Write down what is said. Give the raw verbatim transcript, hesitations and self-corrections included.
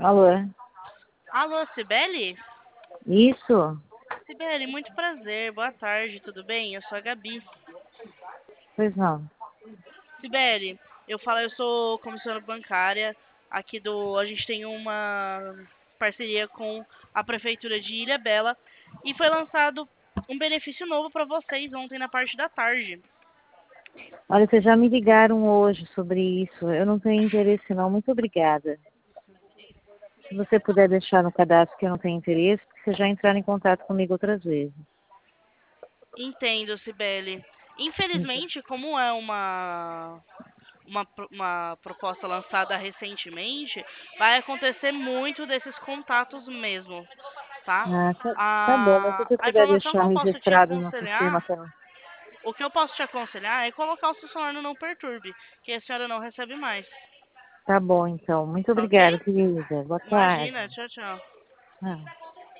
Alô? Alô, Cibele? Isso? Cibele, muito prazer. Boa tarde, tudo bem? Eu sou a Gabi. Pois não. Cibele, eu falo, eu sou comissária bancária aqui do. A gente tem uma parceria com a Prefeitura de Ilhabela e foi lançado um benefício novo para vocês ontem na parte da tarde. Olha, vocês já me ligaram hoje sobre isso. Eu não tenho interesse não. Muito obrigada. Se você puder deixar no cadastro que eu não tenho interesse, porque vocês já entraram em contato comigo outras vezes. Entendo, Cibele. Infelizmente, como é uma uma, pro- uma proposta lançada recentemente, vai acontecer muito desses contatos mesmo, tá? Ah, tá, tá bom, mas se A, você a puder informação que deixar eu posso te registrado no sistema, aconselhar, que eu não... o que eu posso te aconselhar é colocar o seu celular no Não Perturbe, que a senhora não recebe mais, Tá bom, então. Muito tá ok? obrigada, querida. Boa tarde. Imagina, tchau, tchau. Ah.